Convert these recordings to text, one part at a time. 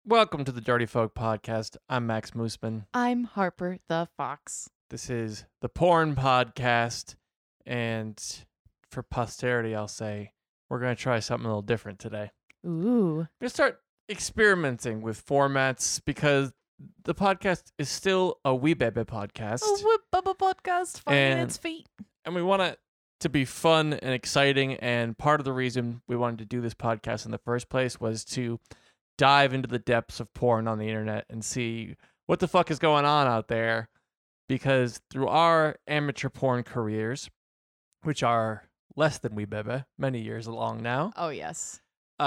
Welcome to the Dirty Folk Podcast. I'm Max Mooseman. I'm Harper the Fox. This is the porn podcast, and for posterity, I'll say we're going to try something a little different today. Ooh. We're going to start experimenting with formats because the podcast is still a wee baby podcast. A whip bubba podcast finding its feet. And we want it to be fun and exciting, and part of the reason we wanted to do this podcast in the first place was to dive into the depths of porn on the internet and see what the fuck is going on out there, because through our amateur porn careers, which are less than wee bebe, many years along now, Oh, yes.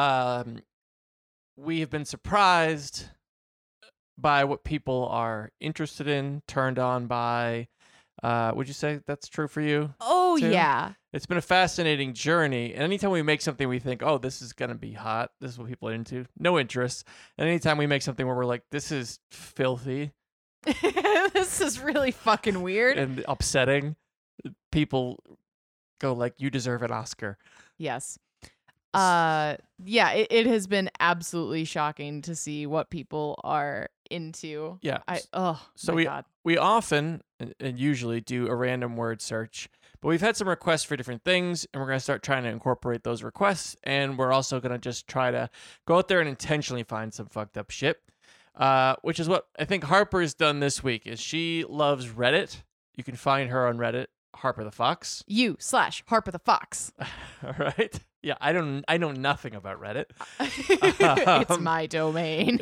we have been surprised by what people are interested in, turned on by. Would you say that's true for you? Oh, too? yeah. It's been a fascinating journey. And anytime we make something we think, oh, this is going to be hot, this is what people are into, no interest. And anytime we make something where we're like, this is filthy This is really fucking weird. and upsetting, people go like, you deserve an Oscar. Yes. Yeah, it has been absolutely shocking to see what people are into. Yeah. So we God. we often and usually do a random word search, but we've had some requests for different things, and we're going to start trying to incorporate those requests, and we're also going to just try to go out there and intentionally find some fucked up shit, which is what I think Harper's done this week. Is she loves Reddit. You can find her on Reddit, Harper the Fox. /Harper the Fox. All right. Yeah, I know nothing about Reddit. It's my domain.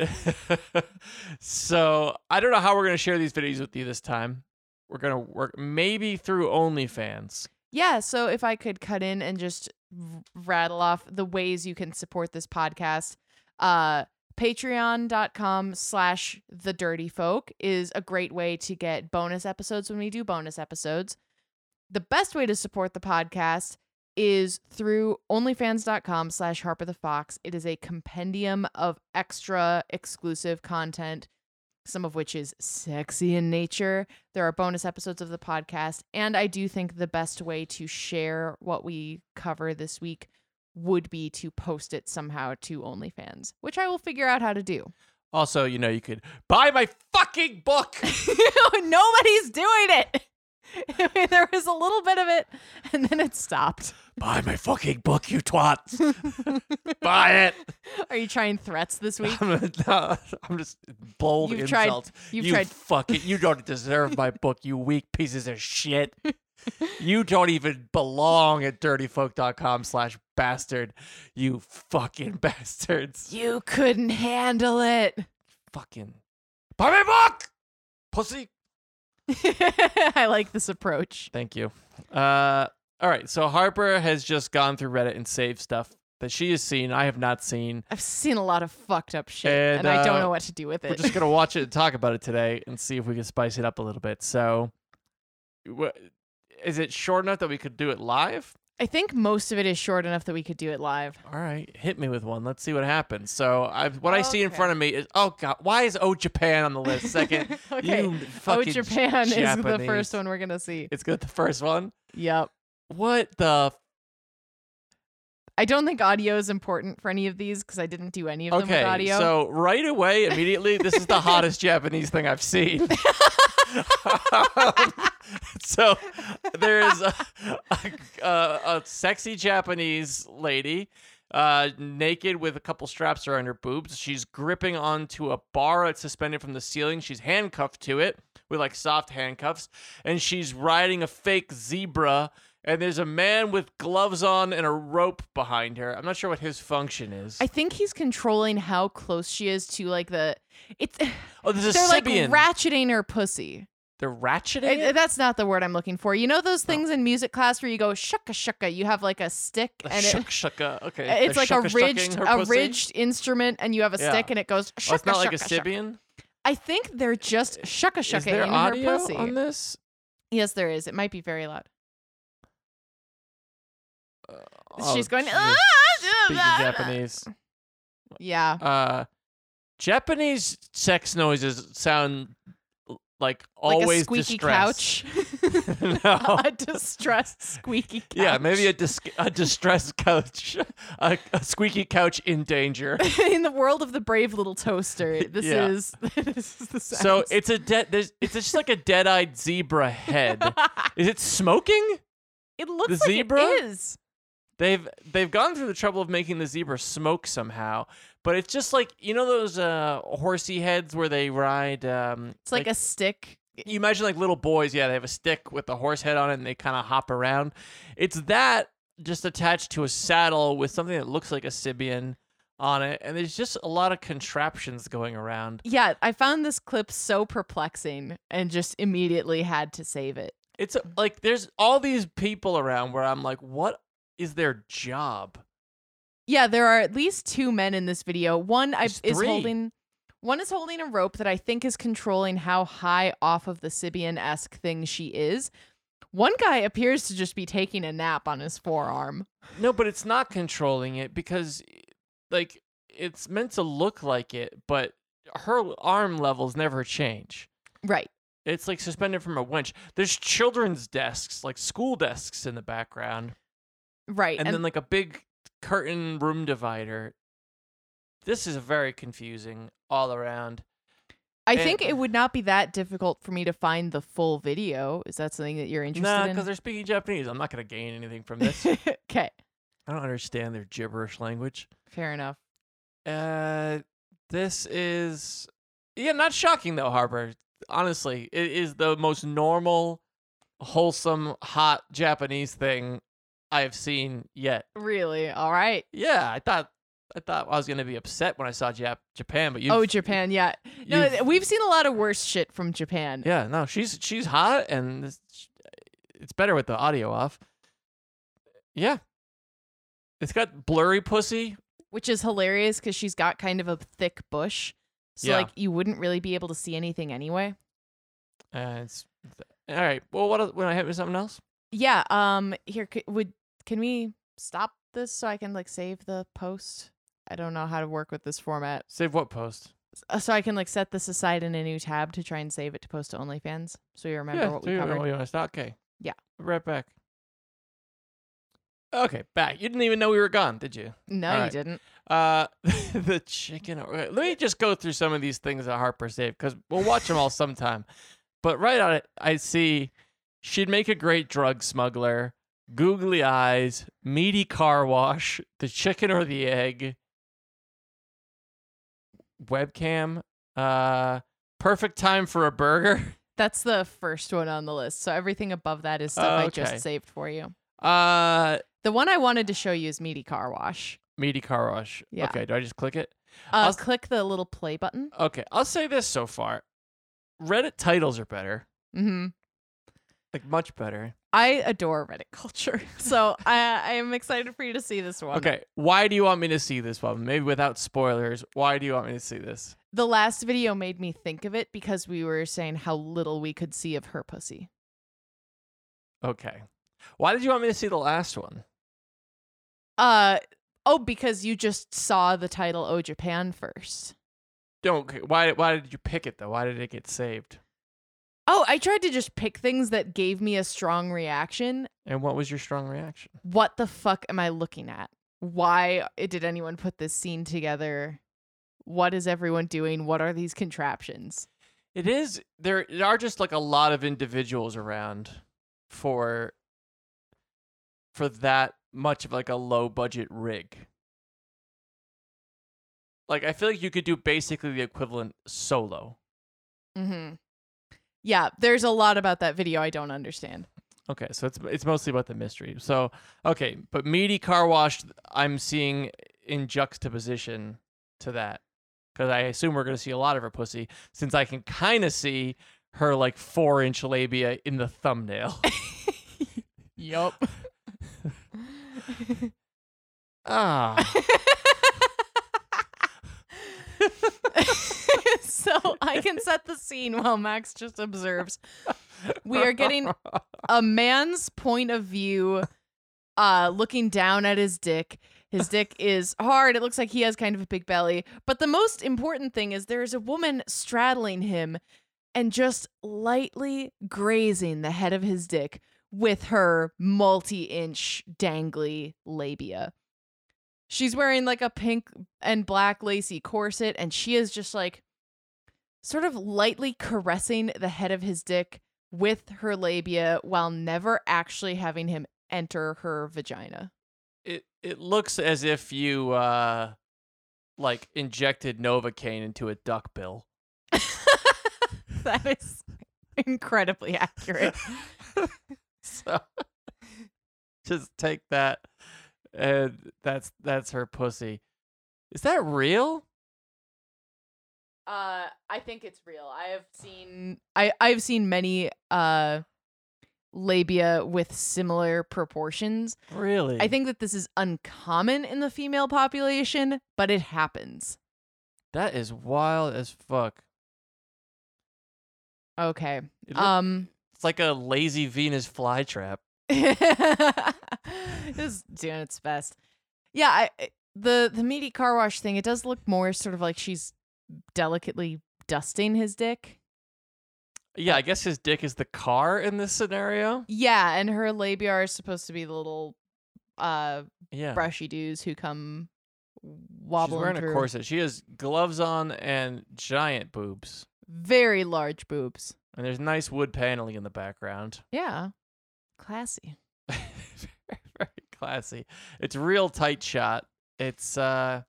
So I don't know how we're going to share these videos with you this time. We're going to work maybe through OnlyFans. Yeah, so if I could cut in and just rattle off the ways you can support this podcast, patreon.com/thedirtyfolk is a great way to get bonus episodes when we do bonus episodes. The best way to support the podcast is through onlyfans.com/Harper the Fox. It is a compendium of extra exclusive content, some of which is sexy in nature. There are bonus episodes of the podcast, and I do think the best way to share what we cover this week would be to post it somehow to OnlyFans, which I will figure out how to do. Also, you could buy my fucking book. Nobody's doing it. There was a little bit of it, and then it stopped. Buy my fucking book, you twats. Buy it. Are you trying threats this week? I'm just bold You've insult. You've you tried. fuck it. You don't deserve my book, you weak pieces of shit. You don't even belong at dirtyfolk.com/bastard. You fucking bastards. You couldn't handle it. Fucking buy my book, pussy. I like this approach. Thank you. All right. So Harper has just gone through Reddit and saved stuff that she has seen. I have not seen. I've seen a lot of fucked up shit, And, and I don't know what to do with it. We're just gonna watch it and talk about it today and see if we can spice it up a little bit. So, is it short enough that we could do it live? I think most of it is short enough that we could do it live. All right, hit me with one. Let's see what happens. So, I see in Okay. front of me is, oh god, why is O Japan on the list? Second, Okay. you fucking Japan is the Japanese. first one we're gonna see. It's good. The first one. Yep. What the? I don't think audio is important for any of these because I didn't do any of them with Okay, audio. so right away, immediately, this is the hottest Japanese thing I've seen. So there's a sexy Japanese lady, naked with a couple straps around her boobs. She's gripping onto a bar that's suspended from the ceiling. She's handcuffed to it with like soft handcuffs, and she's riding a fake zebra. And there's a man with gloves on and a rope behind her. I'm not sure what his function is. I think he's controlling how close she is to like it's. Oh, there's a They're like Sibian. ratcheting her pussy. They're ratcheting it? That's not the word I'm looking for. You know those things in music class where you go shucka shucka. You have like a stick and Shucka. Okay. it's They're like a shucka-shucking her pussy? ridged instrument, and you have a Yeah. stick and it goes shucka Oh, it's not like a shucka, shucka. Sibian? I think they're just shucka Is shucka there in audio her pussy. on this? Yes, there is. It might be very loud. Oh, She's going. Jesus. Speaking Japanese. Yeah. Japanese sex noises sound like Like always a squeaky distressed. couch. No. A distressed squeaky couch. Yeah, maybe a distressed couch, a squeaky couch in danger. In the world of the brave little toaster, this Yeah. is this is the sounds. So it's it's just like a dead-eyed zebra head. Is it smoking? It looks the like zebra? it is. They've gone through the trouble of making the zebra smoke somehow, but it's just like those horsey heads where they ride. It's like a stick. You imagine like little boys, yeah, they have a stick with the horse head on it and they kind of hop around. It's that just attached to a saddle with something that looks like a Sibian on it, and there's just a lot of contraptions going around. Yeah, I found this clip so perplexing and just immediately had to save it. It's like there's all these people around where I'm like, what is their job? Yeah, there are at least 2 men in this video. One There's is 3. holding a rope that I think is controlling how high off of the Sibian-esque thing she is. One guy appears to just be taking a nap on his forearm. No, but it's not controlling it because, like, it's meant to look like it, but her arm levels never change. Right. It's like suspended from a winch. There's children's desks, like school desks in the background, Right. and then like a big curtain room divider. This is very confusing all around. I think it would not be that difficult for me to find the full video. Is that something that you're interested Nah, in? because they're speaking Japanese. I'm not going to gain anything from this. Okay. I don't understand their gibberish language. Fair enough. This is not shocking though, Harper. Honestly, it is the most normal, wholesome, hot Japanese thing I've seen yet. Really? All right. Yeah, I thought I was gonna be upset when I saw Japan, but you. Oh, Japan. Yeah. No, you've- we've seen a lot of worse shit from Japan. Yeah, no, she's hot, and it's better with the audio off. Yeah, it's got blurry pussy. Which is hilarious because she's got kind of a thick bush. So, Yeah. like, you wouldn't really be able to see anything anyway. It's all right. Well, what else, when I hit with something else? Yeah. Here, can we stop this so I can, like, save the post? I don't know how to work with this format. Save what post? So I can, like, set this aside in a new tab to try and save it to post to OnlyFans. So you remember what we covered. You want to stop? Okay. Yeah. Right back. Okay, back. You didn't even know we were gone, did you? No, All you right. didn't. The chicken. Let me just go through some of these things that Harper saved because we'll watch them all sometime. But right on it, I see she'd make a great drug smuggler, googly eyes, meaty car wash, the chicken or the egg, webcam, perfect time for a burger. That's the first one on the list. So everything above that is stuff I Okay. just saved for you. The The one I wanted to show you is Meaty Car Wash. meaty car wash. Yeah. Okay, do I just click it? I'll- Click the little play button. Okay, I'll say this so far. Reddit titles are better. Mm-hmm. Like much better. I adore Reddit culture, so I am excited for you to see this one. Okay, why do you want me to see this one? Maybe without spoilers. Why do you want me to see this? The last video made me think of it because we were saying how little we could see of her pussy. Okay. Why did you want me to see the last one? Because you just saw the title "Oh Japan" first. Why did you pick it though? Why did it get saved? Oh, I tried to just pick things that gave me a strong reaction. And what was your strong reaction? What the fuck am I looking at? Why did anyone put this scene together? What is everyone doing? What are these contraptions? It is there are just like a lot of individuals around for that much of like a low budget rig. Like I feel like you could do basically the equivalent solo. Mm-hmm. Yeah, there's a lot about that video I don't understand. Okay, so it's mostly about the mystery. So, okay, but meaty car wash I'm seeing in juxtaposition to that because I assume we're going to see a lot of her pussy since I can kind of see her like 4-inch labia in the thumbnail. Yup. Ah. So I can set the scene while Max just observes. We are getting a man's point of view looking down at his dick. His dick is hard. It looks like he has kind of a big belly. But the most important thing is there is a woman straddling him and just lightly grazing the head of his dick with her multi-inch dangly labia. She's wearing like a pink and black lacy corset, and she is just like sort of lightly caressing the head of his dick with her labia while never actually having him enter her vagina. It looks as if you like injected Novocaine into a duckbill. That is incredibly accurate. So just take that, and that's her pussy. Is that real? I think it's real. I've seen many labia with similar proportions. Really? I think that this is uncommon in the female population, but it happens. That is wild as fuck. Okay. It's like a lazy Venus flytrap. It's doing its best. Yeah, the meaty car wash thing, it does look more sort of like she's delicately dusting his dick. Yeah, I guess his dick is the car in this scenario. Yeah, and her labia are supposed to be the little Yeah. brushy dudes who come She's wobbling wearing through. a corset. She has gloves on and giant boobs. Very large boobs. And there's nice wood paneling in the background. Yeah. Classy. very, very classy. It's a real tight shot. It's You want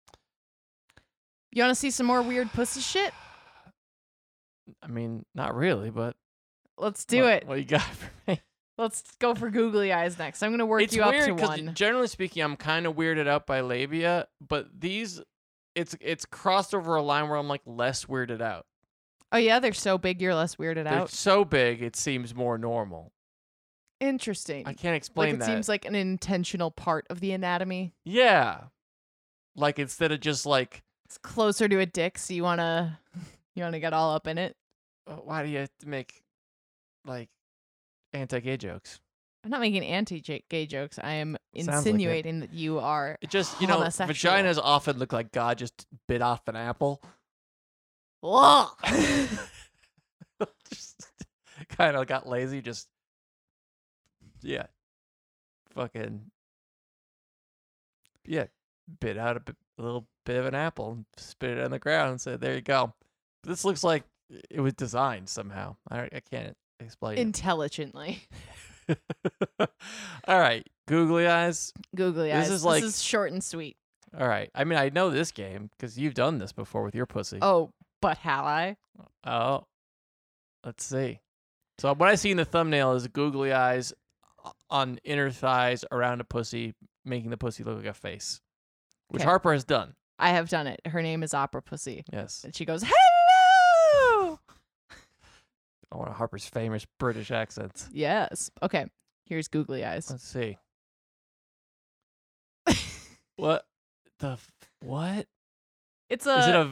to see some more weird pussy shit? I mean, not really, but Let's do it. What you got for me? Let's go for googly eyes next. I'm going to work It's you up weird to 'cause one. generally speaking, I'm kind of weirded out by labia, but these, it's crossed over a line where I'm like less weirded out. Oh, yeah, they're so big you're less weirded They're out. so big, it seems more normal. Interesting. I can't Like explain it that. seems like an intentional part of the anatomy. Yeah, like instead of just like, It's closer to a dick, so you want to get all up in it. why do you have to make like anti-gay jokes? I'm not making anti-gay jokes. I am Sounds like it. insinuating that you are It just, homosexual. vaginas often look like God just bit off an apple. Ugh. Just kind of got lazy, just, yeah. Fucking, yeah. Bit out a little bit of an apple and spit it on the ground and said, there you go. This looks like it was designed somehow. I can't explain Intelligently. it. All right. Googly eyes. Googly This eyes. is like- this is short and sweet. All right. I mean, I know this game because you've done this before with your pussy. Oh, but have I? Oh, let's see. So what I see in the thumbnail is googly eyes on inner thighs around a pussy, making the pussy look like a face, which Okay. Harper has done. I have done it. Her name is Opera Pussy. Yes. And she goes, hello! One of Harper's famous British accents. Yes. Okay. Here's googly eyes. Let's see. What what? It's Is it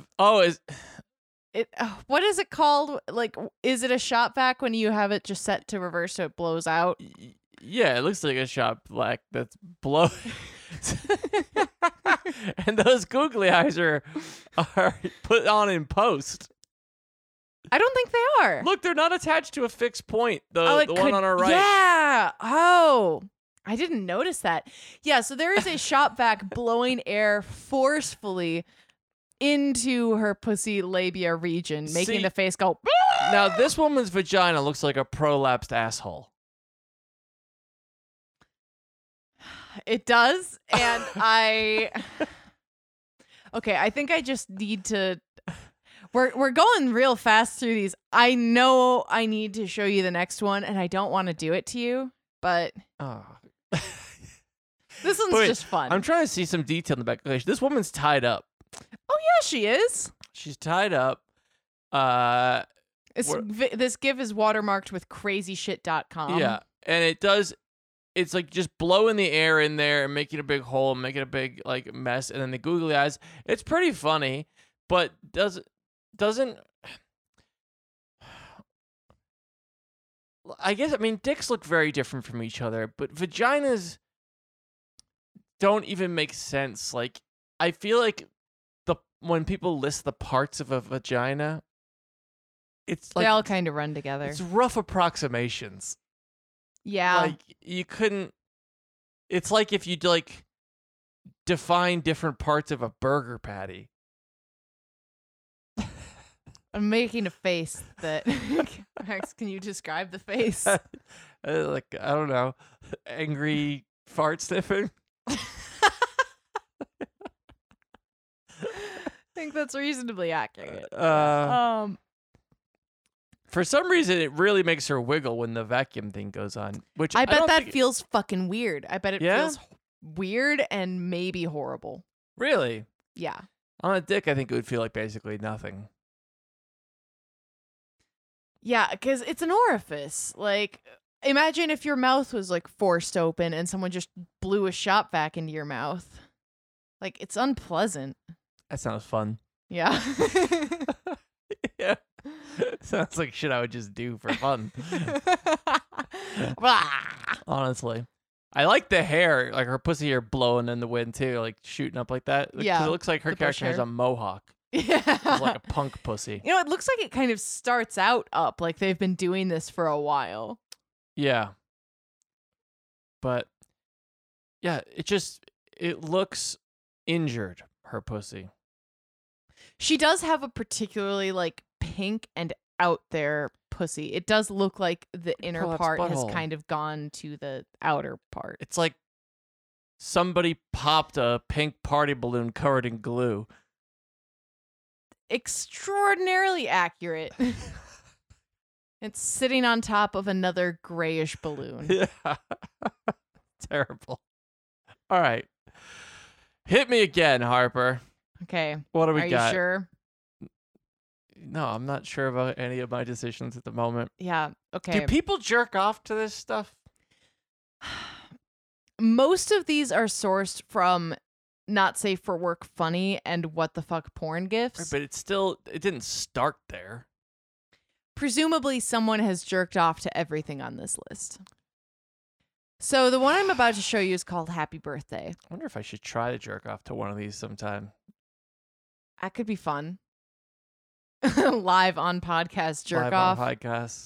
what is it called? Like, is it a shot vac when you have it just set to reverse so it blows out? yeah, it looks like a shot black that's blow. And those googly eyes are put on in post. I don't think they are. Look, they're not attached to a fixed point. Oh, it The one could- on our right. Yeah. Oh, I didn't notice that. Yeah. So there is a shop vac blowing air forcefully into her pussy labia region, making See- the face go. Now, this woman's vagina looks like a prolapsed asshole. It does, and Okay, I think I just need to. We're going real fast through these. I know I need to show you the next one, and I don't want to do it to you, but Oh. this one's Wait, just fun. I'm trying to see some detail in the back. Okay, this woman's tied up. Oh yeah, she is. She's tied up. This GIF is watermarked with crazyshit.com. Yeah, and it does. It's like just blowing the air in there and making a big hole, making a big like mess, and then the googly eyes. It's pretty funny, but doesn't. I guess, I mean, dicks look very different from each other, but vaginas don't even make sense. Like, I feel like when people list the parts of a vagina, it's They like all kind of run together. it's rough approximations. Yeah. Like you couldn't. It's like if you'd like define different parts of a burger patty. I'm making a face that Max, can you describe the face? Like I don't know, angry fart sniffing. I think that's reasonably accurate. For some reason, it really makes her wiggle when the vacuum thing goes on. Which I bet don't that think feels fucking weird. I bet it Yeah? feels weird and maybe horrible. really Yeah. on a dick. I think it would feel like basically nothing. Yeah, because it's an orifice. Like, imagine if your mouth was like forced open and someone just blew a shop vac into your mouth. Like, it's unpleasant. That sounds fun. Yeah. Yeah, sounds like shit I would just do for fun. Honestly, I like the hair, like her pussy hair blowing in the wind too, like shooting up like that. 'Cause Yeah, it looks like her the bush character has hair. a mohawk. Yeah. It's like a punk pussy. You know, it looks like it kind of starts out up, like they've been doing this for a while. Yeah, but yeah, it looks injured. Her pussy. She does have a particularly like pink and out there pussy. It does look like the inner Prolapsed part has butthole. kind of gone to the outer part. It's like somebody popped a pink party balloon covered in glue. Extraordinarily accurate. It's sitting on top of another grayish balloon. Yeah. Terrible. All right. Hit me again, Harper. Okay. What do we Are got? you sure? No, I'm not sure about any of my decisions at the moment. Yeah. Okay. Do people jerk off to this stuff? Most of these are sourced from Not Safe for Work Funny and What the Fuck Porn GIFs. But it didn't start there. Presumably someone has jerked off to everything on this list. So the one I'm about to show you is called Happy Birthday. I wonder if I should try to jerk off to one of these sometime. That could be fun. Live on podcast jerk Live off. on podcasts.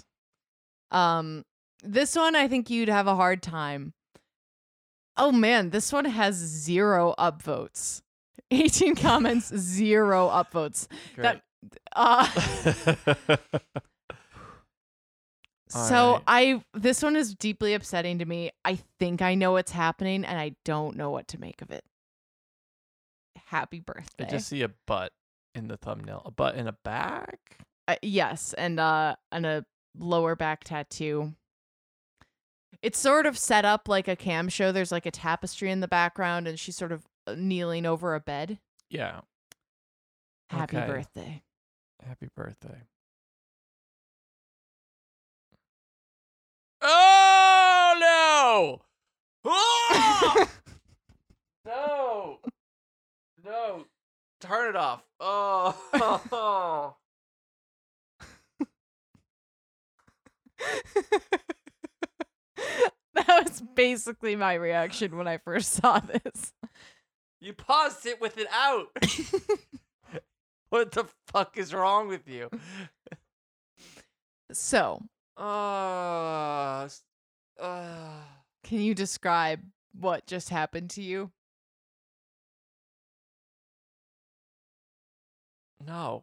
This one I think you'd have a hard time. Oh man, this one has 0 upvotes. 18 comments, 0 upvotes. Great. So right. this one is deeply upsetting to me. I think I know what's happening and I don't know what to make of it. Happy I birthday. just see a butt in the thumbnail. A butt in a back? Yes, and a lower back tattoo. It's sort of set up like a cam show. There's like a tapestry in the background and she's sort of kneeling over a bed. Yeah. Happy Okay. birthday. Happy birthday. Oh, no! Oh! No! No! Turn it off. Oh. That was basically my reaction when I first saw this. You paused it with it out. What the fuck is wrong with you? So, Uh, can you describe what just happened to you? no.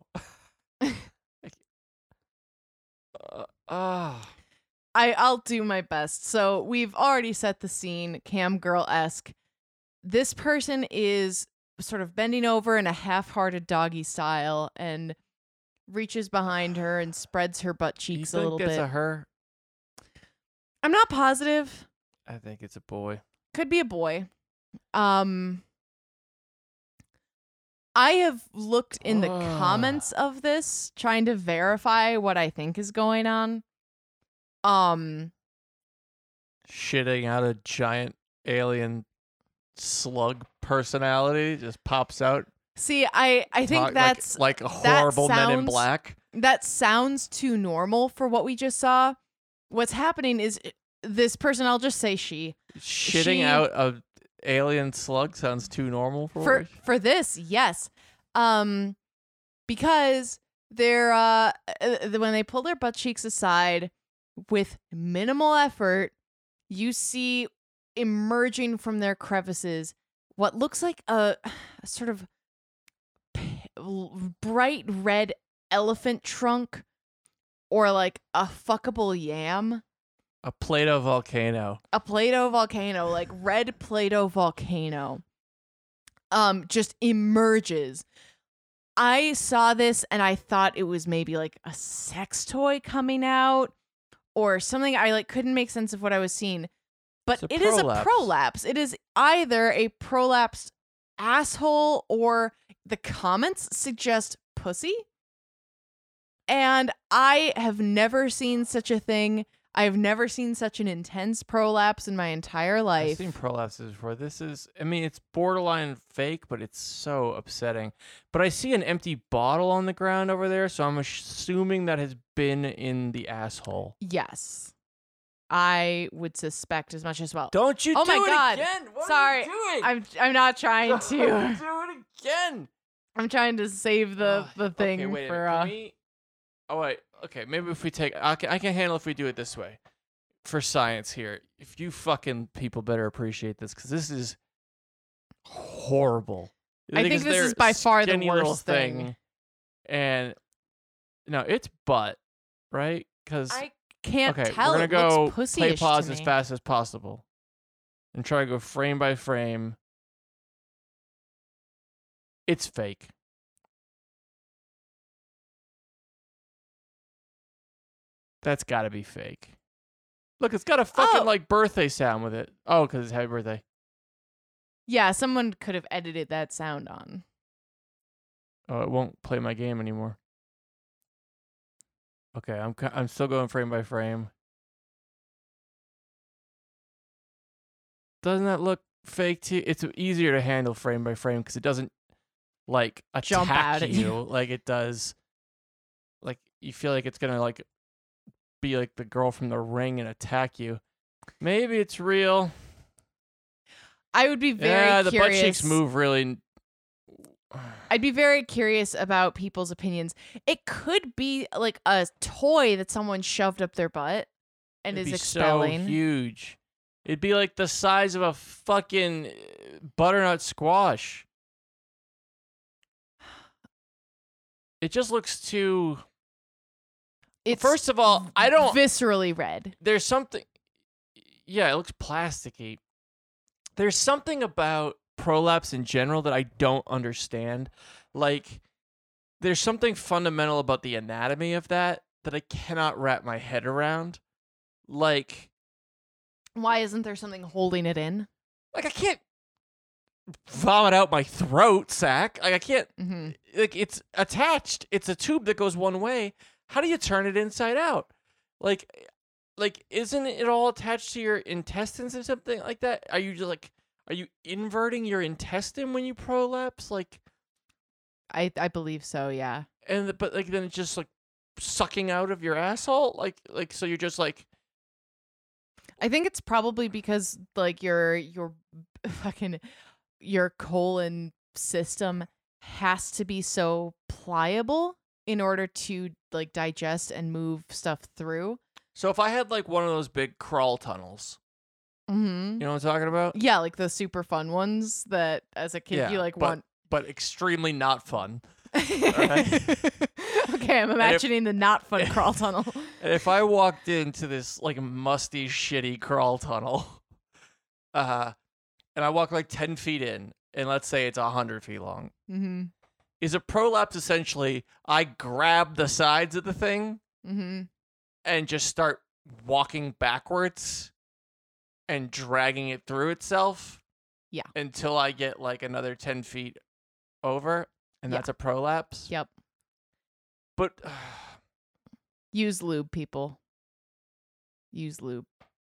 I'll do my best. So we've already set the scene, cam girl-esque. This person is sort of bending over in a half-hearted doggy style and reaches behind her and spreads her butt You cheeks a think little it's bit. a her? I'm not positive. I think it's a boy. Could be a boy. I have looked in the comments of this trying to verify what I think is going on. Shitting out a giant alien slug personality just pops out. See, I think that's like a horrible Men in sounds- Black. that sounds too normal for what we just saw. What's happening is this person, I'll just say she, Shitting out a alien slug sounds too normal for for this, yes. Because They're when they pull their butt cheeks aside with minimal effort, you see emerging from their crevices what looks like a sort of bright red elephant trunk or like a fuckable yam. A Play-Doh volcano. A Play-Doh volcano, like red Play-Doh volcano, just emerges. I saw this and I thought it was maybe like a sex toy coming out or something. I like couldn't make sense of what I was seeing. But it is a prolapse. It is either a prolapsed asshole or the comments suggest pussy. And I have never seen such a thing. I've never seen such an intense prolapse in my entire life. I've seen prolapses before. This is, I mean, it's borderline fake, but it's so upsetting. But I see an empty bottle on the ground over there, so I'm assuming that has been in the asshole. Yes. I would suspect as much as well. Don't you oh do my it God. again. What Sorry. are you doing? I'm not trying to. Don't do it again. I'm trying to save the thing okay, wait for a minute. Oh wait, okay. Maybe if we take, I can handle if we do it this way, for science here. If you fucking people better appreciate this because this is horrible. I think this is by far the worst thing. And no, it's butt, right? Because I can't okay, tell. we're gonna go play play pause as fast as possible, and try to go frame by frame. It's fake. That's got to be fake. Look, it's got a fucking like birthday sound with it. Oh, because it's happy birthday. Yeah, someone could have edited that sound on. Oh, it won't play my game anymore. Okay, I'm still going frame by frame. Doesn't that look fake to you? It's easier to handle frame by frame because it doesn't like jump out at you like it does. Like you feel like it's gonna like be like the girl from The Ring and attack you. Maybe it's real. I would be very the curious. butt cheeks move really. I'd be very curious about people's opinions. It could be like a toy that someone shoved up their butt and It'd is be expelling. So huge. It'd be like the size of a fucking butternut squash. It just looks too. It's first of all, I don't viscerally red. There's something. Yeah, it looks plasticky. There's something about prolapse in general that I don't understand. Like, there's something fundamental about the anatomy of that I cannot wrap my head around. Like, why isn't there something holding it in? Like, I can't vomit out my throat sack. Like, I can't. Mm-hmm. Like, it's attached. It's a tube that goes one way. How do you turn it inside out? Like, isn't it all attached to your intestines or something like that? Are you just like, are you inverting your intestine when you prolapse? Like, I believe so, yeah. But like then it's just like sucking out of your asshole, like so you're just like. I think it's probably because like your fucking your colon system has to be so pliable in order to like digest and move stuff through. So if I had like one of those big crawl tunnels, mm-hmm. You know what I'm talking about? Yeah, like the super fun ones that as a kid you like want. But extremely not fun. Right. Okay, I'm imagining the not fun crawl tunnel. And if I walked into this like musty, shitty crawl tunnel, and I walk like 10 feet in, and let's say it's 100 feet long, mm-hmm. Is a prolapse essentially I grab the sides of the thing mm-hmm. and just start walking backwards and dragging it through itself? Yeah. Until I get like another 10 feet over, and that's a prolapse? Yep. But use lube, people. Use lube.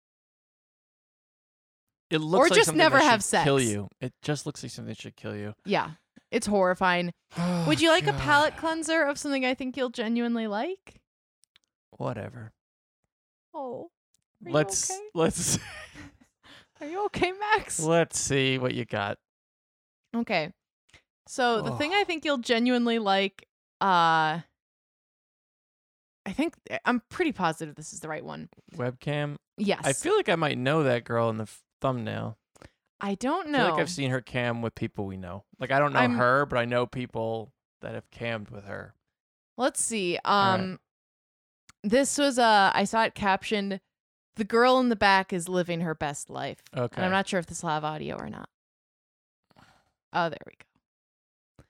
It looks or like just something never that have should sex. Kill you. It just looks like something that should kill you. Yeah. It's horrifying. Oh, would you like God. a palate cleanser of something I think you'll genuinely like? Whatever. Oh. Let's Are you okay, Max? Let's see what you got. Okay. So the thing I think you'll genuinely like I'm pretty positive this is the right one. Webcam. Yes. I feel like I might know that girl in the thumbnail. I don't I know. feel like I've seen her cam with people we know. Like I don't know her, but I know people that have cammed with her. Let's see. right. This was I saw it captioned, "The girl in the back is living her best life." Okay. And I'm not sure if this will have audio or not. Oh, there we go.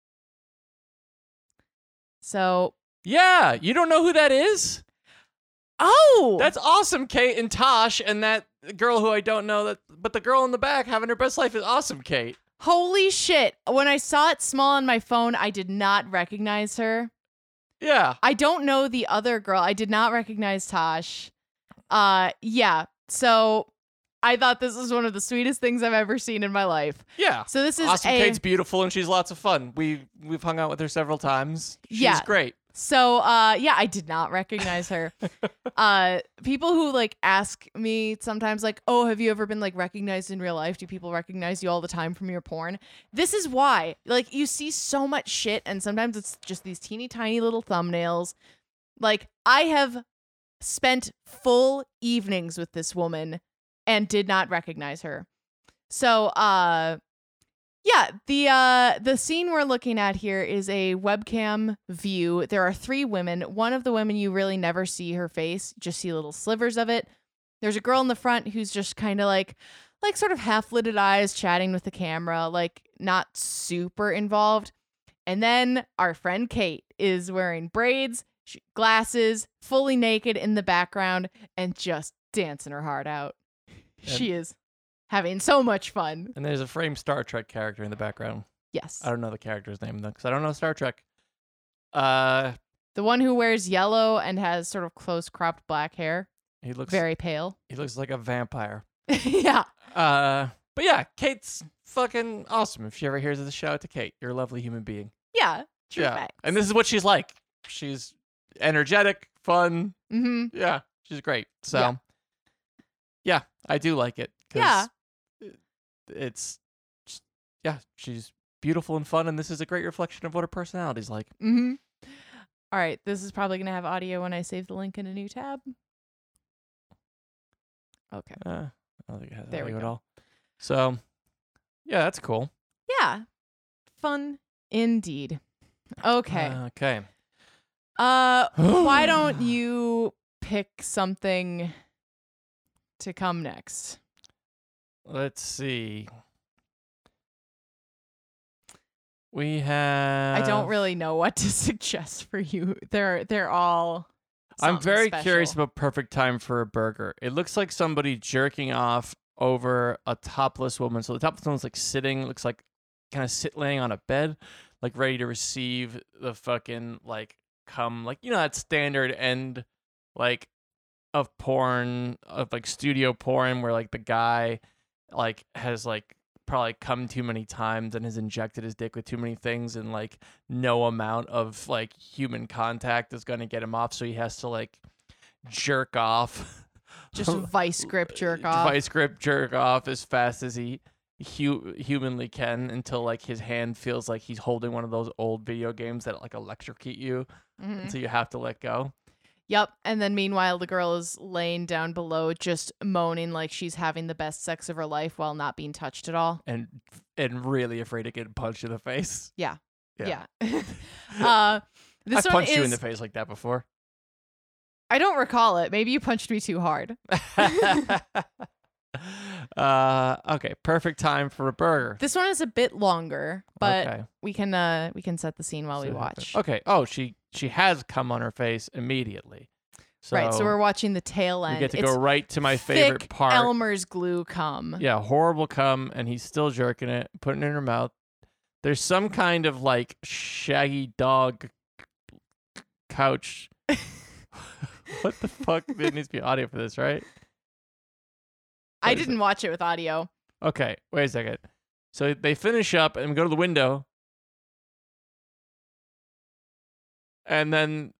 So, yeah, you don't know who that is? oh, That's awesome, Kate and Tosh, and that girl who I don't know. But the girl in the back having her best life is awesome, Kate. holy shit. When I saw it small on my phone, I did not recognize her. Yeah. I don't know the other girl. I did not recognize Tosh. Yeah. So I thought this was one of the sweetest things I've ever seen in my life. Yeah. So this is awesome. Kate's beautiful and she's lots of fun. We've hung out with her several times. She's great. So yeah, I did not recognize her. People who like ask me sometimes like, "Oh, have you ever been like recognized in real life? Do people recognize you all the time from your porn?" This is why. Like you see so much shit and sometimes it's just these teeny tiny little thumbnails. Like I have spent full evenings with this woman and did not recognize her. So yeah, the scene we're looking at here is a webcam view. There are 3 women. One of the women you really never see her face, just see little slivers of it. There's a girl in the front who's just kind of like sort of half-lidded eyes chatting with the camera, like not super involved. And then our friend Kate is wearing braids, glasses, fully naked in the background and just dancing her heart out. She is having so much fun. And there's a framed Star Trek character in the background. Yes. I don't know the character's name though, because I don't know Star Trek. The one who wears yellow and has sort of close cropped black hair. He looks very pale. He looks like a vampire. Yeah. But yeah, Kate's fucking awesome. If she ever hears of this, shout out to Kate. You're a lovely human being. Yeah. True facts. And this is what she's like. She's energetic, fun. Mm-hmm. Yeah, she's great. So yeah, I do like it. Yeah. It's she's beautiful and fun, and this is a great reflection of what her personality's like. Mm-hmm. All right, this is probably gonna have audio when I save the link in a new tab. Okay. I don't think it has there audio we at go. all. So yeah, that's cool. Yeah, fun indeed. Okay. Okay. Why don't you pick something to come next? Let's see. We have. I don't really know what to suggest for you. They're all. I'm very special. curious about Perfect Time for a Burger. It looks like somebody jerking off over a topless woman. So the topless woman's like sitting, looks like kind of laying on a bed, like ready to receive the fucking like cum, like that standard end like of porn, of like studio porn where like the guy like has like probably come too many times and has injected his dick with too many things, and like no amount of like human contact is going to get him off, so he has to like jerk off, just vice grip jerk off as fast as he humanly can, until like his hand feels like he's holding one of those old video games that like electrocute you, until you have to let go. Yep. And then meanwhile, the girl is laying down below, just moaning like she's having the best sex of her life while not being touched at all. And really afraid of getting punched in the face. Yeah. Yeah. This I one punched you in the face like that before. I don't recall it. Maybe you punched me too hard. Okay. Perfect Time for a Burger. This one is a bit longer, but okay. we can set the scene while we watch. Okay. Oh, she has cum on her face immediately. So right. So we're watching the tail end. You get to go right to my favorite part. Elmer's glue cum. Yeah, horrible cum, and he's still jerking it, putting it in her mouth. There's some kind of like shaggy dog couch. What the fuck? There needs to be audio for this, right? I didn't watch it with audio. Okay, wait a second. So they finish up and go to the window. And then,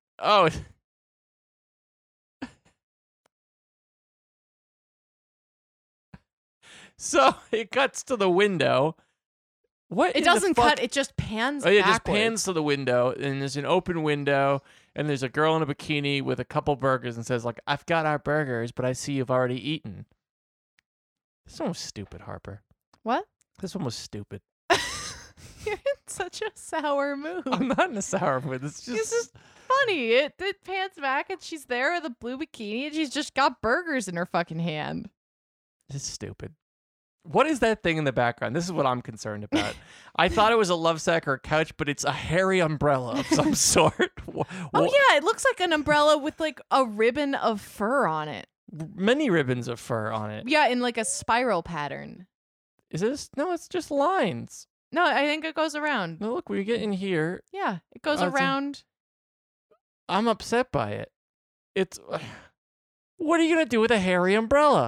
so it cuts to the window, What? It doesn't cut. It just pans. Oh, yeah, it backwards. just pans to the window, and there's an open window, and there's a girl in a bikini with a couple burgers, and says, like, "I've got our burgers, but I see you've already eaten." This one was stupid, Harper. What? This one was stupid. You're in such a sour mood. I'm not in a sour mood. It's This just is funny. It pans back, and she's there with a blue bikini, and she's just got burgers in her fucking hand. it's stupid. What is that thing in the background? This is what I'm concerned about. I thought it was a love sack or a couch, but it's a hairy umbrella of some sort. Oh yeah, it looks like an umbrella with like a ribbon of fur on it. Many ribbons of fur on it. Yeah, in like a spiral pattern. Is this? No, it's just lines. No, I think it goes around. No, look, we get in here. Yeah, it goes Oh, it's a- around. I'm upset by it. It's. What are you gonna do with a hairy umbrella?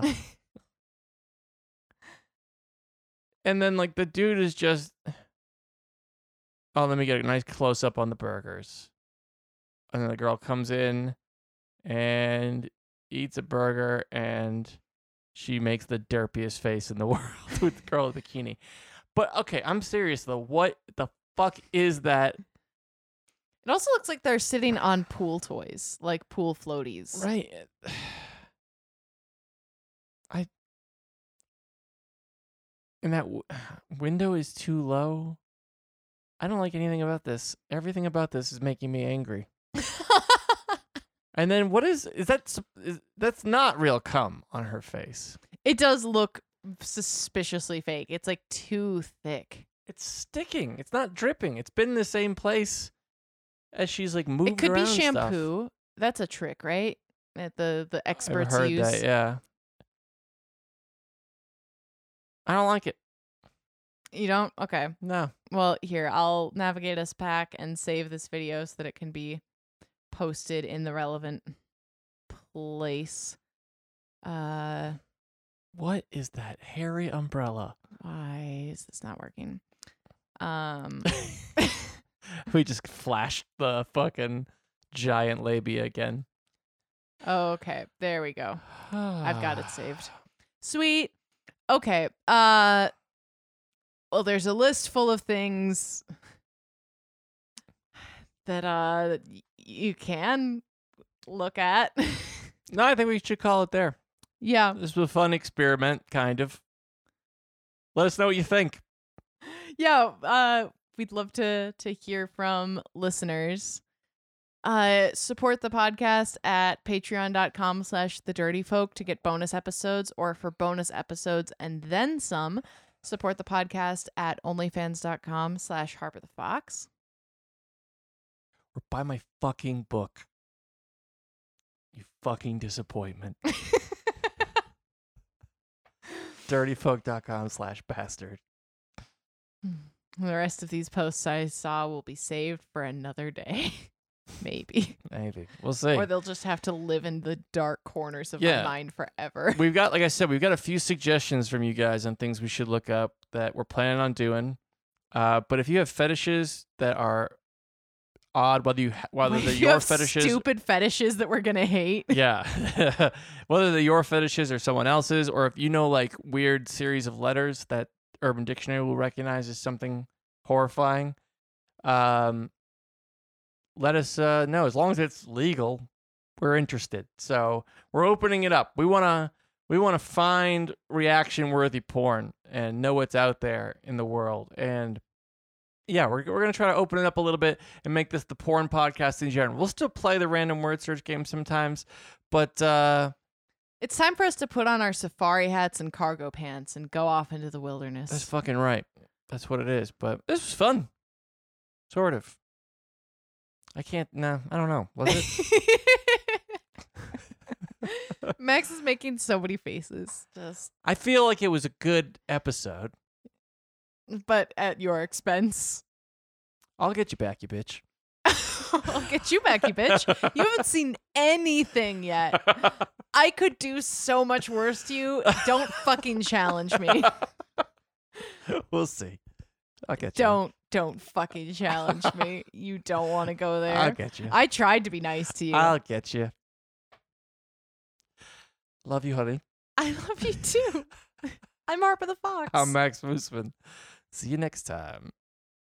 And then, like, the dude is just. Oh, let me get a nice close up on the burgers. And then the girl comes in and eats a burger, and she makes the derpiest face in the world with the girl in the bikini. But, okay, I'm serious, though. What the fuck is that? It also looks like they're sitting on pool toys, like pool floaties. Right. And that window is too low. I don't like anything about this. Everything about this is making me angry. And then what is that? That's not real cum on her face. It does look suspiciously fake. It's like too thick. It's sticking. It's not dripping. It's been in the same place as she's like moved It could be around stuff. shampoo. That's a trick, right? That the experts I've heard use. that, yeah. I don't like it. You don't? Okay. No. Well, here, I'll navigate us back and save this video so that it can be posted in the relevant place. What is that hairy umbrella? Why is this not working? We just flashed the fucking giant labia again. Okay, there we go. I've got it saved. Sweet. Okay. Well, there's a list full of things that you can look at. No, I think we should call it there. Yeah. This was a fun experiment, kind of. Let us know what you think. Yeah, we'd love to hear from listeners. Support the podcast at patreon.com/thedirtyfolk to get bonus episodes, or for bonus episodes and then some, support the podcast at onlyfans.com/HarperTheFox. Or buy my fucking book. You fucking disappointment. dirtyfolk.com/bastard. The rest of these posts I saw will be saved for another day. Maybe. We'll see. Or they'll just have to live in the dark corners of Yeah. my mind forever. We've got, like I said, we've got a few suggestions from you guys on things we should look up that we're planning on doing. But if you have fetishes that are odd, whether they're You your have fetishes, stupid fetishes that we're gonna hate. yeah, whether they're your fetishes or someone else's, or if you know like weird series of letters that Urban Dictionary will recognize as something horrifying, let us know. As long as it's legal, we're interested. So we're opening it up. We wanna find reaction-worthy porn and know what's out there in the world. And yeah, we're gonna try to open it up a little bit and make this the porn podcast in general. We'll still play the random word search game sometimes, but It's time for us to put on our safari hats and cargo pants and go off into the wilderness. that's fucking right. That's what it is. But this was fun, sort of. I don't know. Was it? Max is making so many faces. I feel like it was a good episode. But at your expense. I'll get you back, you bitch. I'll get you back, you bitch. You haven't seen anything yet. I could do so much worse to you. Don't fucking challenge me. We'll see. I'll get you. Don't fucking challenge me. You don't want to go there. I'll get you. I tried to be nice to you. I'll get you. Love you, honey. I love you too. I'm Harper the Fox. I'm Max Moosman. See you next time.